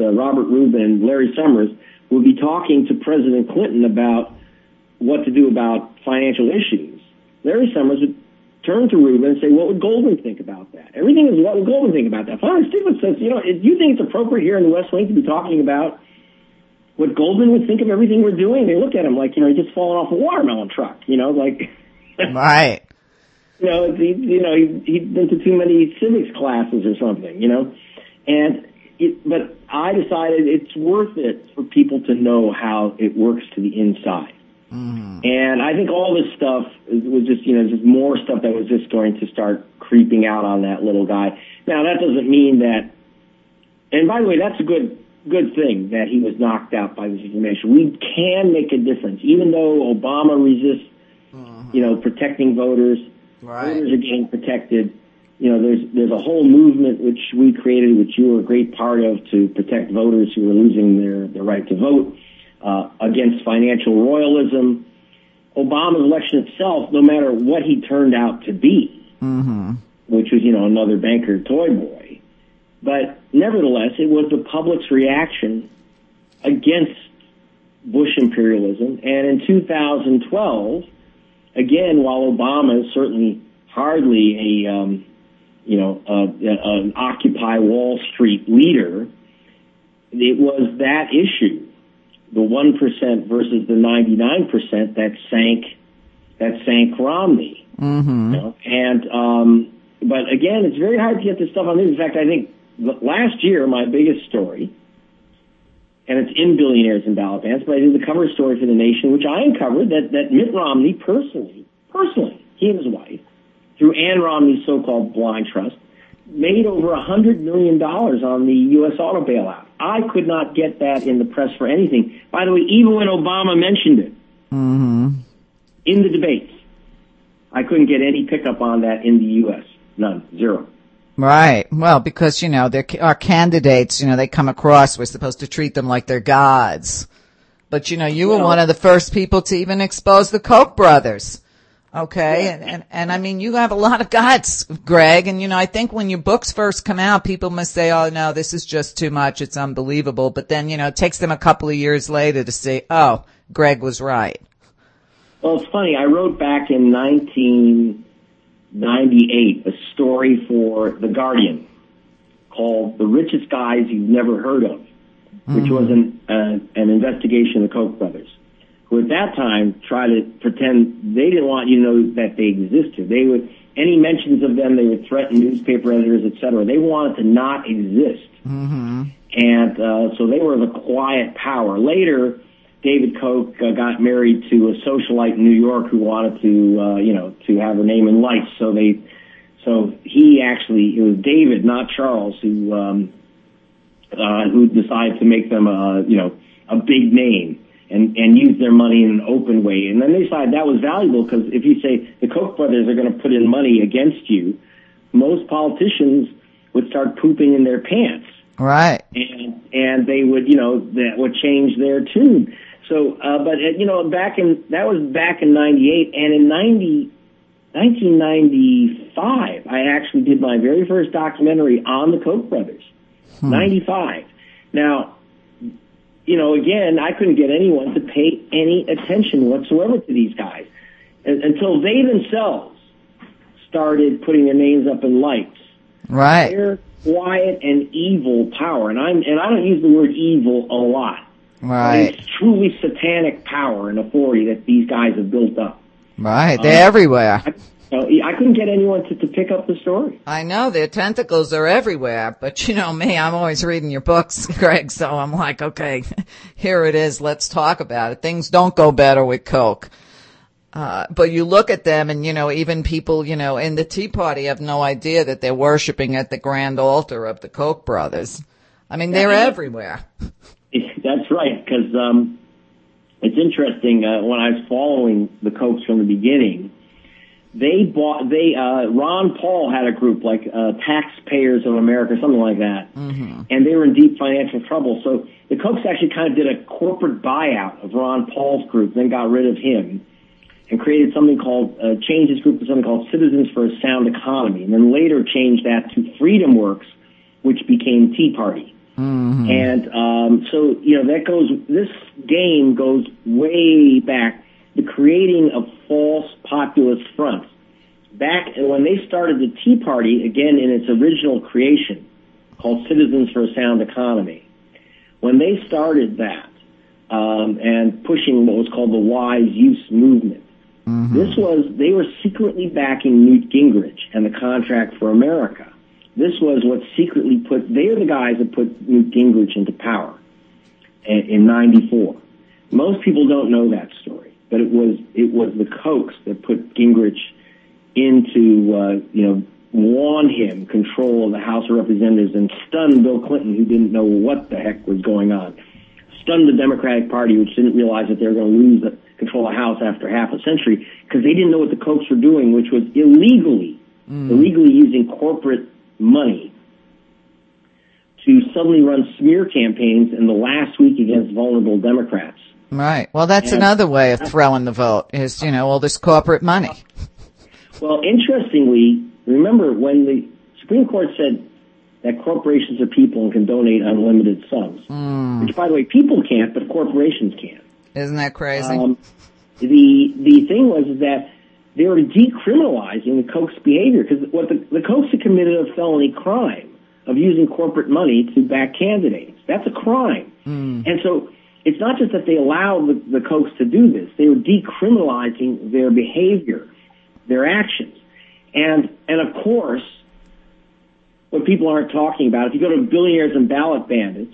uh, Robert Rubin and Larry Summers would be talking to President Clinton about what to do about financial issues, Larry Summers would turn to Rubin and say, what would Goldman think about that? Everything is, what would Goldman think about that? Finally, Stiglitz says, you know, do you think it's appropriate here in the West Wing to be talking about what Goldman would think of everything we're doing? They look at him like, you know, he just fallen off a watermelon truck, you know, like... Right. You know, he, you know, he, he'd been to too many civics classes or something, you know? And, it, but I decided it's worth it for people to know how it works to the inside. Mm-hmm. And I think all this stuff was just, you know, just more stuff that was just going to start creeping out on that little guy. Now, that doesn't mean that, and by the way, that's a good, good thing that he was knocked out by this information. We can make a difference. Even though Obama resists, mm-hmm. you know, protecting voters, right. Voters are getting protected. You know, there's, there's a whole movement which we created, which you were a great part of, to protect voters who are losing their, their right to vote. Uh, against financial royalism. Obama's election itself, no matter what he turned out to be, mm-hmm. which was, you know, another banker toy boy, but nevertheless, it was the public's reaction against Bush imperialism. And in two thousand twelve, again, while Obama is certainly hardly a, um, you know, uh, an Occupy Wall Street leader, it was that issue, the one percent versus the ninety-nine percent, that sank, that sank Romney. Mm-hmm. You know? And, um, but again, it's very hard to get this stuff on news. In fact, I think last year, my biggest story, and it's in Billionaires and Ballot Bans, but I did the cover story for The Nation, which I uncovered that, that Mitt Romney personally, personally, he and his wife, through Ann Romney's so-called blind trust, made over one hundred million dollars on the U S auto bailout. I could not get that in the press for anything. By the way, even when Obama mentioned it mm-hmm. in the debates, I couldn't get any pickup on that in the U S. None. Zero. Right. Well, because, you know, they're, our candidates, you know, they come across, we're supposed to treat them like they're gods. But, you know, you were well, one of the first people to even expose the Koch brothers. Okay, yeah. and, and, and I mean, you have a lot of guts, Greg, and you know, I think when your books first come out, people must say, oh no, this is just too much, it's unbelievable, but then, you know, it takes them a couple of years later to say, oh, Greg was right. Well, it's funny, I wrote back in nineteen ninety-eight a story for The Guardian called The Richest Guys You've Never Heard Of, which mm-hmm. was an, uh, an investigation of the Koch brothers, who at that time tried to pretend they didn't want you to know that they existed. They would, any mentions of them, they would threaten newspaper editors, et cetera. They wanted to not exist. Mm-hmm. And uh, so they were the quiet power. Later, David Koch uh, got married to a socialite in New York who wanted to, uh, you know, to have her name in lights. So they, so he actually, it was David, not Charles, who, um, uh, who decided to make them a, you know, a big name. And, and use their money in an open way. And then they decided that was valuable because if you say the Koch brothers are going to put in money against you, most politicians would start pooping in their pants. Right. And, and they would, you know, that would change their tune. So, uh, but, uh, you know, back in, that was back in ninety-eight. And in ninety, nineteen ninety-five, I actually did my very first documentary on the Koch brothers. Hmm. ninety-five. Now, you know, again, I couldn't get anyone to pay any attention whatsoever to these guys until they themselves started putting their names up in lights. Right. Their quiet and evil power, and I'm and I don't use the word evil a lot. Right. It's truly satanic power and authority that these guys have built up. Right. They're uh, everywhere. I, So I couldn't get anyone to, to pick up the story. I know, their tentacles are everywhere, but you know me, I'm always reading your books, Greg, so I'm like, okay, here it is, let's talk about it. Things don't go better with Koch. Uh, but you look at them and, you know, even people, you know, in the Tea Party have no idea that they're worshiping at the grand altar of the Koch brothers. I mean, they're yeah, everywhere. That's right, because um, it's interesting, uh, when I was following the Kochs from the beginning, They bought, they, uh, Ron Paul had a group like, uh, Taxpayers of America, something like that. Mm-hmm. And they were in deep financial trouble. So the Kochs actually kind of did a corporate buyout of Ron Paul's group, then got rid of him and created something called, uh, changed his group to something called Citizens for a Sound Economy. And then later changed that to Freedom Works, which became Tea Party. Mm-hmm. And um, so, you know, that goes, this game goes way back, the creating of false populist fronts. Back when they started the Tea Party, again in its original creation, called Citizens for a Sound Economy, when they started that um, and pushing what was called the Wise Use Movement, mm-hmm. this was, they were secretly backing Newt Gingrich and the Contract for America. This was what secretly put, they are the guys that put Newt Gingrich into power in ninety-four. Most people don't know that story, but it was, it was the Kochs that put Gingrich into, uh, you know, won him control of the House of Representatives and stunned Bill Clinton, who didn't know what the heck was going on. Stunned the Democratic Party, which didn't realize that they were going to lose the control of the House after half a century, because they didn't know what the Kochs were doing, which was illegally, mm. illegally using corporate money to suddenly run smear campaigns in the last week against vulnerable Democrats. Right. Well, that's and, another way of throwing the vote is, you know, all this corporate money. Well, interestingly, remember when the Supreme Court said that corporations are people and can donate unlimited sums, mm. which, by the way, people can't, but corporations can. Isn't that crazy? Um, the the thing was is that they were decriminalizing the Kochs' behavior, because what the, the Kochs had committed a felony crime of using corporate money to back candidates. That's a crime. Mm. And so it's not just that they allowed the, the Kochs to do this. They were decriminalizing their behavior, their actions. And, and of course, what people aren't talking about, if you go to Billionaires and Ballot Bandits,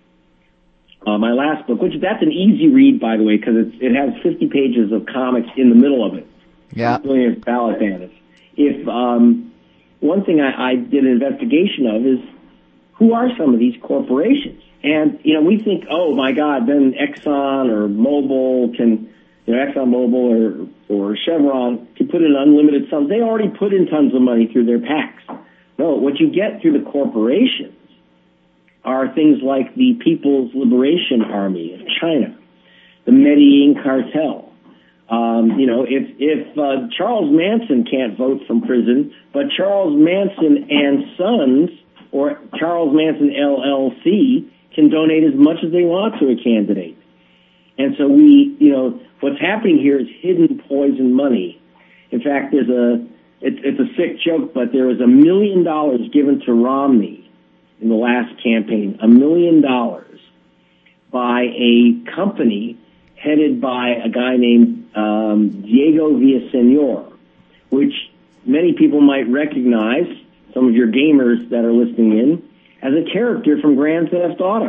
uh, my last book, which that's an easy read, by the way, because it has fifty pages of comics in the middle of it. Yeah. Billionaires and Ballot Bandits. If, um, one thing I, I did an investigation of is who are some of these corporations? And, you know, we think, oh my God, then Exxon or Mobil can, you know, ExxonMobil or, or Chevron can put in unlimited sums. They already put in tons of money through their PACs. No, what you get through the corporations are things like the People's Liberation Army of China, the Medellin cartel. Um, you know, if, if, uh, Charles Manson can't vote from prison, but Charles Manson and Sons or Charles Manson L L C can donate as much as they want to a candidate. And so we, you know, what's happening here is hidden poison money. In fact, there's a, it's, it's a sick joke, but there was a million dollars given to Romney in the last campaign, a million dollars by a company headed by a guy named um, Diego Villaseñor, which many people might recognize, some of your gamers that are listening in, as a character from Grand Theft Auto.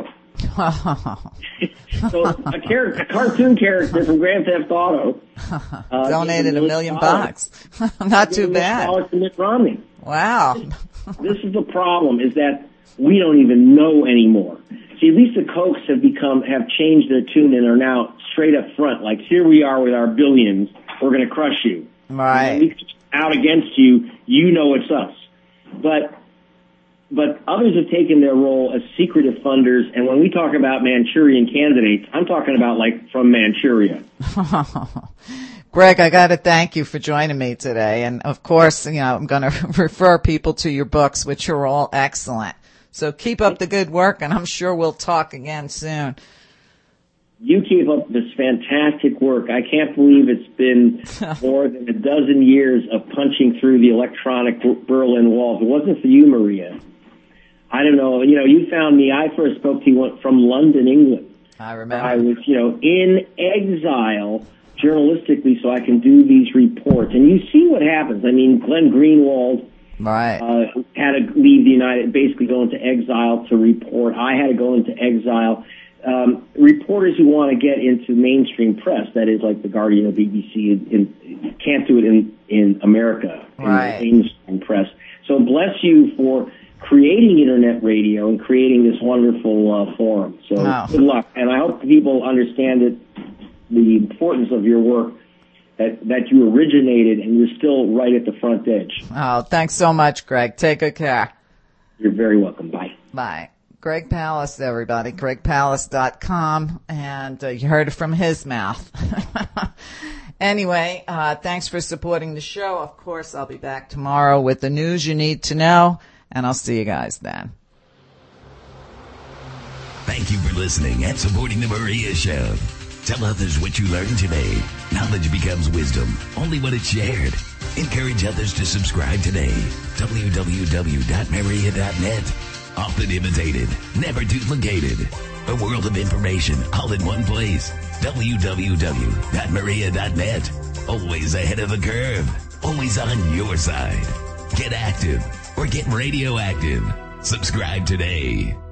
So a, character, a cartoon character from Grand Theft Auto uh, donated a million bucks. Not too bad. To Mitt Romney. Wow. This is the problem: is that we don't even know anymore. See, at least the Kochs have become have changed their tune and are now straight up front. Like, here we are with our billions. We're going to crush you. Right. We out against you. You know it's us. But. But others have taken their role as secretive funders, and when we talk about Manchurian candidates, I'm talking about like from Manchuria. Greg, I got to thank you for joining me today, and of course, you know, I'm going to refer people to your books, which are all excellent. So keep up the good work, and I'm sure we'll talk again soon. You keep up this fantastic work. I can't believe it's been more than a dozen years of punching through the electronic Berlin Wall. If it wasn't for you, Maria, I don't know. You know, you found me. I first spoke to you from London, England. I remember. I was, you know, in exile journalistically, so I can do these reports. And you see what happens. I mean, Glenn Greenwald right. uh, had to leave the United, basically go into exile to report. I had to go into exile. Um, reporters who want to get into mainstream press, that is like the Guardian or B B C, in, in, can't do it in, in America, right. in mainstream press. So bless you for creating internet radio and creating this wonderful uh, forum. So oh. good luck. And I hope people understand it, the importance of your work, that, that you originated and you're still right at the front edge. Oh, thanks so much, Greg. Take good care. You're very welcome. Bye. Bye. Greg Palast, everybody, greg palast dot com, and uh, you heard it from his mouth. Anyway, uh, thanks for supporting the show. Of course, I'll be back tomorrow with the news you need to know, and I'll see you guys then. Thank you for listening and supporting The Maria Show. Tell others what you learned today. Knowledge becomes wisdom only when it's shared. Encourage others to subscribe today. w w w dot maria dot net. Often imitated, never duplicated. A world of information all in one place. w w w dot maria dot net. Always ahead of the curve. Always on your side. Get active or get radioactive. Subscribe today.